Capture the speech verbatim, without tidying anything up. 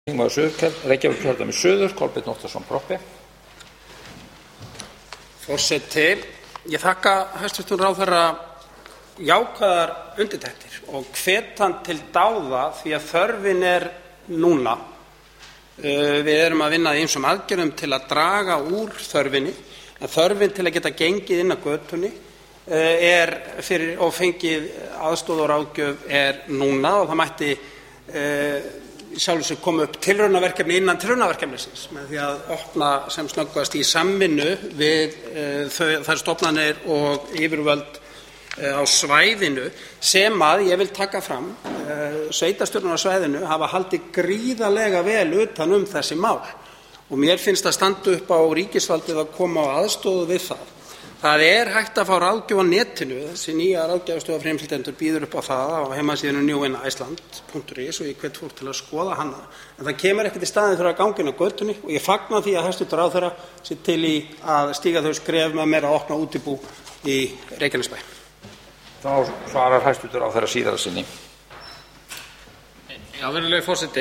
Reykjavíkurkjördæmis suður, Kolbeinn Óttarsson Proppé. Forseti, ég þakka hæstv. Ráðherra jákvæðar undirtektir og hvet hann til dáða því að þörfin er núna. Við erum að vinna í ýmsum aðgerðum til að draga úr þörfinni, en þörfin til að geta gengið inn að götunni er fyrir og fengið aðstoð og ráðgjöf er núna, og það mætti sjálfur sem kom upp tilraunaverkefni innan tilraunaverkefnisins með því að opna sem snöggvast í samvinnu við þau, þær stofnanir og yfirvöld á svæðinu sem að ég vil taka fram sveitarstjórnir á svæðinu hafa haldið gríðarlega vel utan um þessi mál, og mér finnst að standa upp á ríkisvaldið að koma á aðstoð við það. Það er hægt að fá ráðgjöf á netinu. Þessi nýja ráðgjafarstofa fyrir innflytjendur býður upp á það á heimasíðunni new in iceland punktur is og ég hvet fólk til að skoða hana. En það kemur ekkert í staðinn fyrir að ganga inn á götunni, og ég fagna því að hæstv. Ráðherra sé til í að stíga þau skref með mér að opna útibú í Reykjanesbæ. Þá svarar hæstv. Ráðherra síðara sinni. Já, virðulegi forseti.